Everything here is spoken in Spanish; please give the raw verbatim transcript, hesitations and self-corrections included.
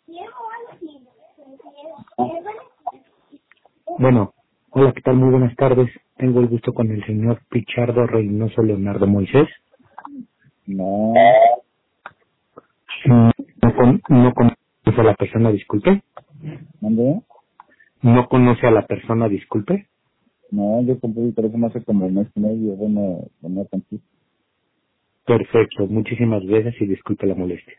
Bueno, hola, ¿qué tal? Muy buenas tardes. Tengo el gusto con el señor Pichardo Reynoso Leonardo Moisés. No, Mm, No, con, no conoce a la persona, disculpe. ¿mandé? No conoce a la persona, disculpe. No, yo compré el teléfono hace como un mes y medio, bueno, no tantito. Perfecto, muchísimas gracias y disculpe la molestia.